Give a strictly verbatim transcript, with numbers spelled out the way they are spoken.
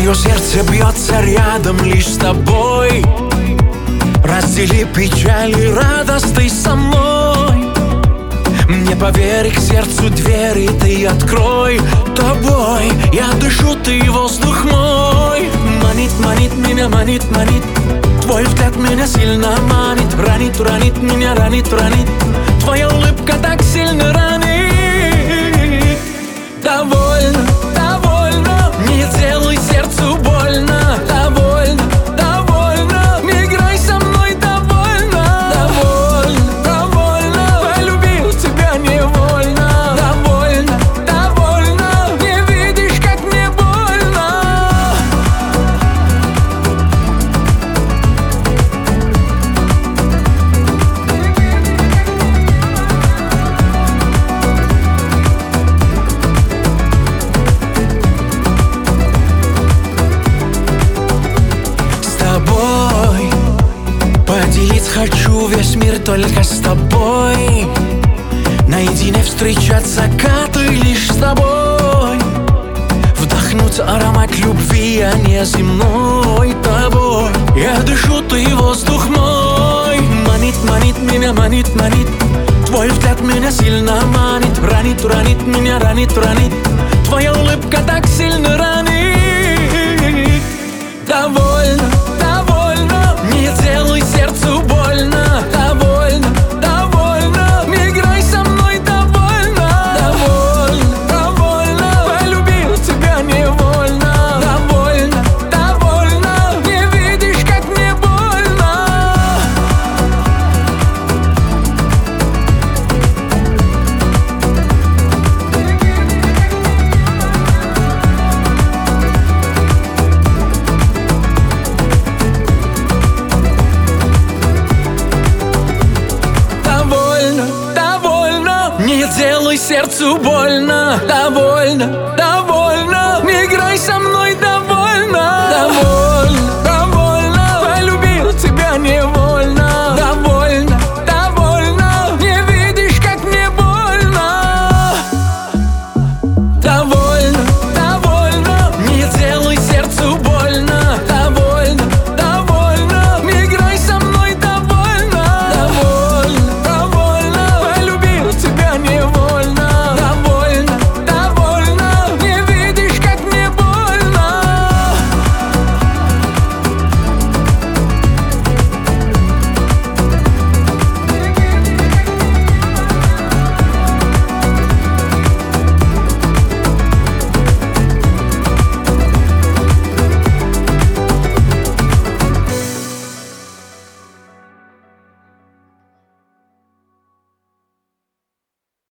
Мое сердце бьется рядом лишь с тобой. Раздели печали, радость ты со мной. Мне поверь, к сердцу двери ты открой. Тобой я дышу, ты воздух мой. Манит, манит меня, манит, манит. Твой взгляд меня сильно манит. Ранит, ранит меня, ранит, ранит. Твоя улыбка так сильно ранит. Довольно, довольно, не делай сердцу больно. Довольно, довольно, не играй со мной, довольно. Довольно, довольно, полюбил тебя невольно. Довольно, довольно, не видишь, как мне больно. Поделить хочу весь мир только с тобой. Наедине встречать закаты лишь с тобой. Вдохнуть аромат любви, а не земной. Тобой я дышу, ты воздух мой. Манит, манит меня, манит, манит. Твой взгляд меня сильно манит. Ранит, ранит меня, ранит, ранит. Твоя улыбка так сильно ранит. Довольно, довольно, не делай сердцу больно. Довольно, довольно, не играй со мной, довольно. Довольно, довольно, полюбил тебя невольно. Довольно, довольно, не видишь, как мне больно. Не делай сердцу больно. Довольно, довольно, не играй со мной, довольно.